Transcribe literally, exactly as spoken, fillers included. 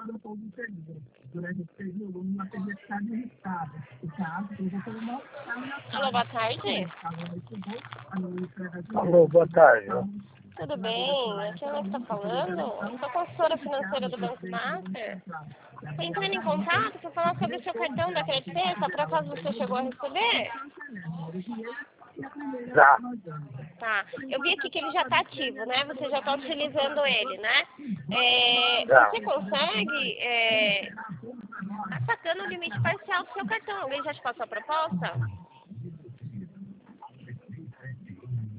Alô, boa tarde. Alô, boa tarde. Tudo bem? Aqui é ela que está falando. Eu sou consultora financeira do Banco Master. Estou entrando em contato para falar sobre o seu cartão da Creditesa, por acaso você chegou a receber? Já. Tá. Eu vi aqui que ele já está ativo, né? Você já está utilizando ele, né? É, Já. você consegue é, tá sacando o limite parcial do seu cartão? Alguém já te passou a proposta?